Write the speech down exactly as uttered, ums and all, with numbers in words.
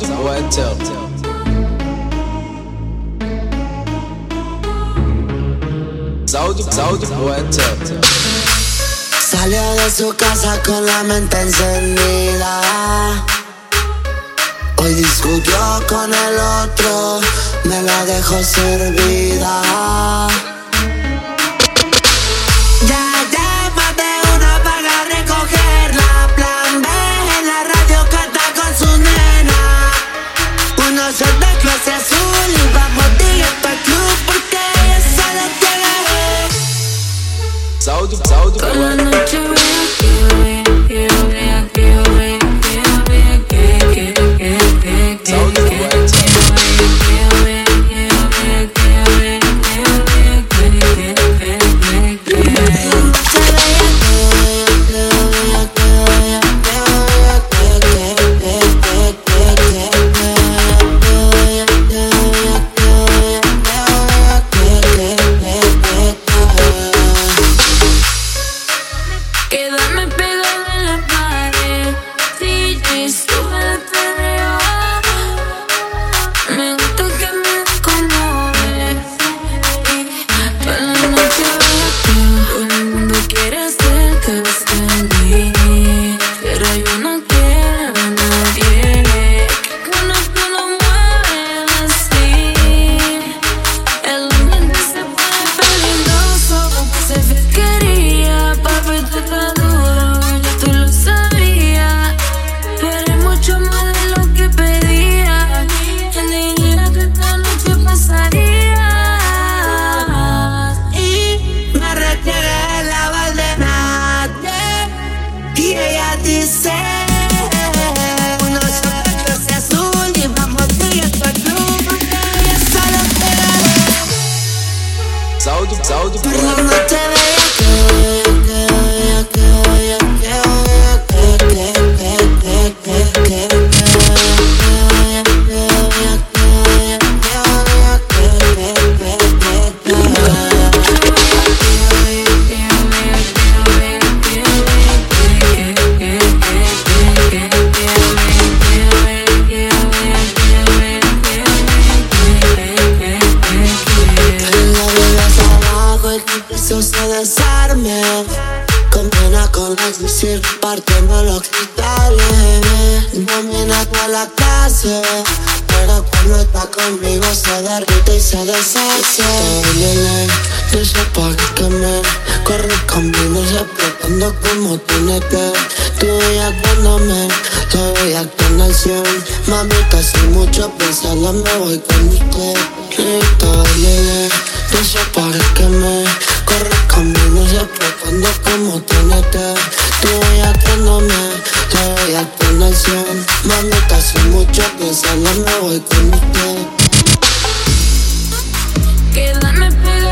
boy, tell. Soldier, soldier, boy, tell. Salió de su casa con la mente encendida. Hoy discutió con el otro, me la dejó servida. Ya llama de una para recogerla. Plan B en la radio canta con su nena. Uno shot de clase azul y vamos directo al club porque ella solo quiere. Soldier, soldier, Toda la boy. noche voy a que quiero ver, quiero ver, quiero ver, quiero ver, que, que, que, que, Soldier, boy, tell. quiero ver, quiero ver, quiero ver, quiero ver, quiero ver, que, que, que, que, que. Quedarme pegada en la pared, D J sube el perreo. Me gusta que me desconmueve. Toda la noche bellaqueo. Todo el mundo quiere hacer que esté en mí, pero yo no quiero a nadie. Que conozco no mueve así. El ambiente se pone peligroso. Se quería, papi, tú estás duro, ya tú lo sabías. Tú eres mucho más de lo que pedía. ¿Quién diría que esta noche pasaría? Y me retiré de la Valdenate y ella dice: uno shot de clase azul y vamos directo al club. Ella solo quiere. Soldier, soldier, Por la boy. noche bella que, que, que, que, que, que, que, que, que, que. Se desarme, con pena con la decir partiendo los cristales. Domina toda la clase, pero cuando está conmigo se derrite y se deshace. Lele, yo sé para que me corre conmigo, se pretendo como tiene que. Tú bellaqueándome, yo bellaqueando al cien. Mamita, sin mucho pensarlo me voy con usted. Listo, lele, yo sé para que me corre conmigo, se pretende como tiene que. Tú bellaqueándome, yo bellaqueando al cien. Mamita, sin mucho pensarlo me voy con usted. Quedarme pegada